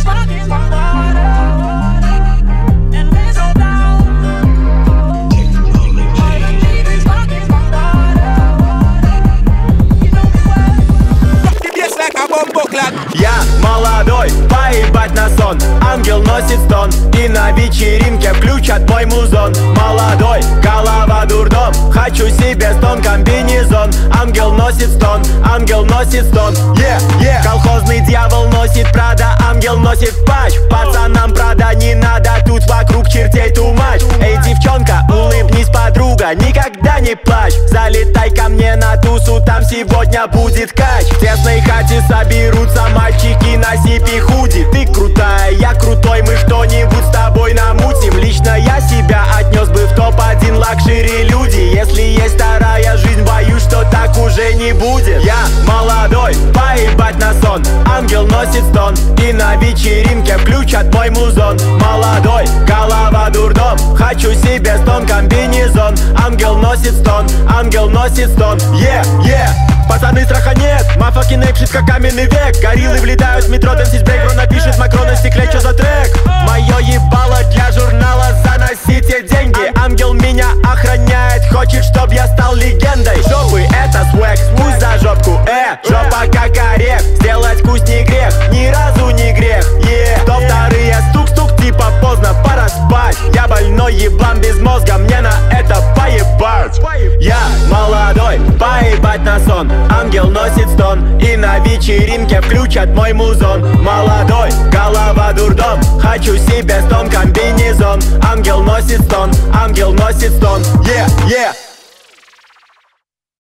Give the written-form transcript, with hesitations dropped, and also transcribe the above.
Я молодой, поебать на сон. Ангел носит стон, и на вечеринке включат мой музон. Молодой, голова дурдом, хочу себе стон, комбинезон. Ангел носит стон, ангел носит стон. Колхозный дьявол носит Прада, ангел носит патч. Пацанам Прада не надо, тут вокруг чертей тумач. Эй, девчонка, улыбнись, подруга, никогда не плачь. Залетай ко мне на тусу, там сегодня будет кач. В тесной хате соберутся мальчики на сипи худи. Ты крутая, я крутой, мы что-нибудь с тобой намутим. Лично я себя отнес бы в топ-1 лакшери люди. Если есть вторая жизнь, боюсь, что так уже не будет. Я молодой, поебать на сон. Ангел носит стон, и на вечеринке включат мой музон. Молодой, голова дурдом, хочу себе стон, комбинезон. Ангел носит стон, ангел носит стон. Пацаны, страха нет, мафаки пшит как каменный век. Гориллы влетают в метро, танцить брейк. Бро напишет макро на стекле, чё за трек? Мое ебало для журнала, заносите деньги. Ангел меня охраняет, хочет, чтоб я стал легендой. Жопы это свэк, пусть за жопку, жопа как орех, сделать вкусней грех, ни разу не грех, То вторые стук-стук, типа поздно, пора спать. Я больной еблан без мозга, мне на это поебать. Я молодой, поебать на сон. Ангел носит стон, и на вечеринке включат мой музон. Молодой, голова дурдом, хочу себе стон, комбинезон. Ангел носит стон, ангел носит стон.